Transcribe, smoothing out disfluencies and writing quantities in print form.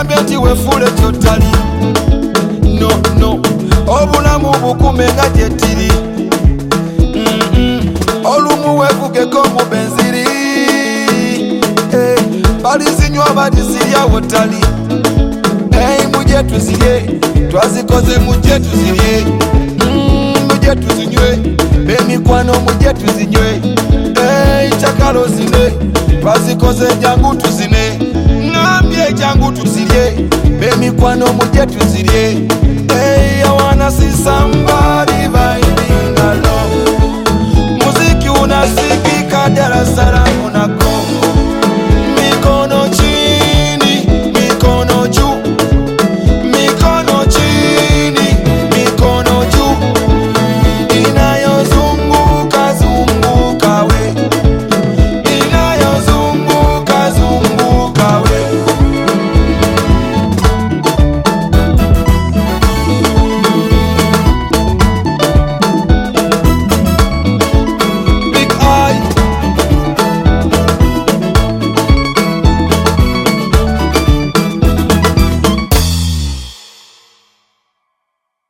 Ngambye nti wefuule kyotali. No, no, obulamu bukume nga gye tiri. Olumu weevugeko mu benziri. Balizinywa balizirya wotali. Mujye tuzirye, twazikoze mujye tuzirye. Mujye tuzinywe, b'emikwano mujye tuzinywe. Chakalo zine, twazikoze jangu tuzine. Ngambye jangu tuzirye, b'emikwano mujye tuzirye. I wanna see somebody.